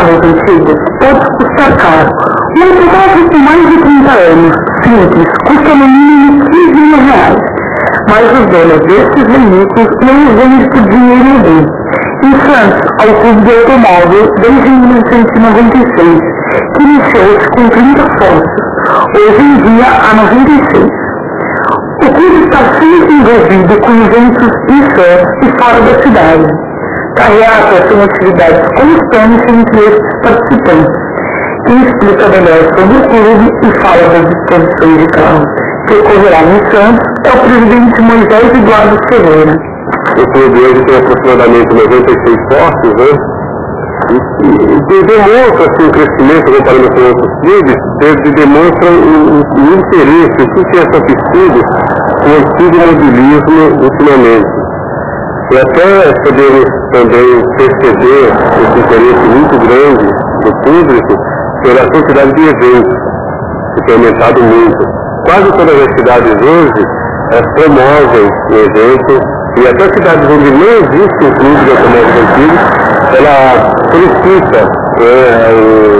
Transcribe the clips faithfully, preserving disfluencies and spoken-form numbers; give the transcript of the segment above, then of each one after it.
carros antigos pode custar caro. Um automóvel com mais de trinta anos, simples, custa no mínimo quinze mil reais. Mas os donos desses veículos não os vendem por dinheiro algum. Em Santos, ao clube de automóvel, desde mil novecentos e noventa e seis, que iniciou-se com trinta sócios. Hoje em dia, há noventa e seis. O clube está sempre envolvido com eventos em Santos e fora da cidade. Carreatas são atividades constantes entre esses participantes. Quem explica melhor sobre o clube e fala das exposições de carros que ocorrerá em Santos é o presidente Moisés Eduardo Ferreira. O clube hoje tem aproximadamente noventa e seis sócios, né? E, e, e demonstra assim, um crescimento comparando com outros clubes, e demonstra um, um interesse, o que é acontecido com o antigo mobilismo ultimamente. E até podemos também perceber esse interesse muito grande do público pela quantidade de eventos, que tem aumentado muito. Quase todas as cidades hoje elas promovem um evento, e até cidades onde não existe um clube de automóveis antigos, ela solicita é,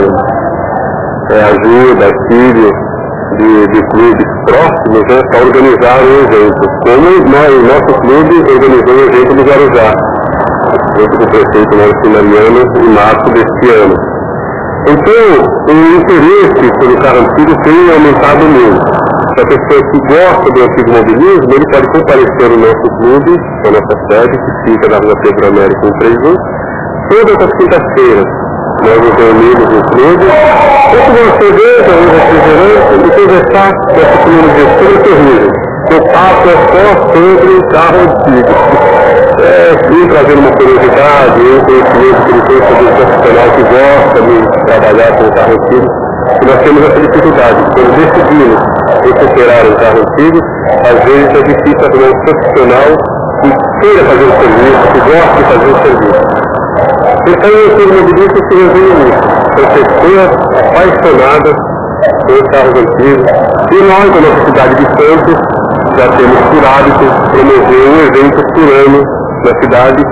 é, ajuda, auxílio de, de clubes próximos, né, para organizar um evento. Como nós, nosso clube organizou um evento no Guarujá, junto com o prefeito Maurício Mariano, em março deste ano. Então, o interesse pelo carro antigo tem aumentado muito. Se a pessoa que gosta do antigo mobilismo, ele pode comparecer no nosso clube, na nossa sede, que fica na rua Pedro Américo cento e trinta e um, todas as quintas-feiras. Nós nos reunimos no clube, ou tomar uma cerveja, um refrigerante, e conversar com essa comunidade sobre a ferrugem. O papo é só sobre o carro antigo. É, sim, trazendo uma curiosidade, um conhecimento que ele tem sobre o profissional que gosta de trabalhar com o carro antigo. E nós temos essa dificuldade. Quando decidimos recuperar um carro antigo, às vezes é difícil arrumar um profissional que queira fazer o serviço, que gosta de fazer o serviço. Então, o automobilismo se resume nisso. São pessoas apaixonadas pelos carros antigos. E nós, na nossa cidade de Santos, já temos por hábito promover um evento por ano na cidade,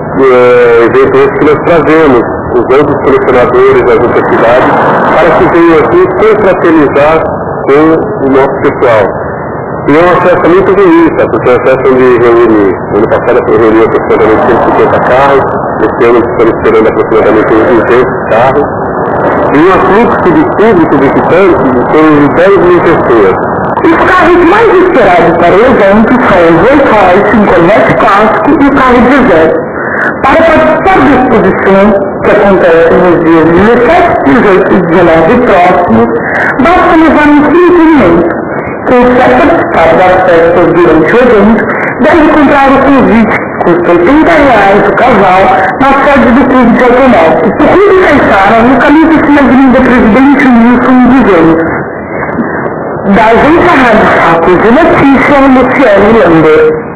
é, eventos que nós trazemos os outros colecionadores das outras cidades, para que venham aqui confraternizar com o nosso pessoal. E é uma festa muito bonita, porque é uma festa onde reúne, ano passado reuniu aproximadamente cento e cinquenta carros, este ano estamos esperando aproximadamente uns duzentos carros, e um fluxo de público visitante de torno de dez mil pessoas. Os carros mais esperados para o evento são o Rolls Royce, o Corvette clássico e o carro de exército. Para participar da exposição, que acontece nos dias dezessete, dezoito e dezenove próximos, basta levar um requerimento. Quem quer participar das festas durante o evento deve comprar o convite, que custa oitenta reais o casal, na sede do Clube de Automóveis. O Clube Caixara localiza-se na Avenida Presidente Wilson duzentos. Da agência Rádio Fatos de Notícia, Luciane Lander.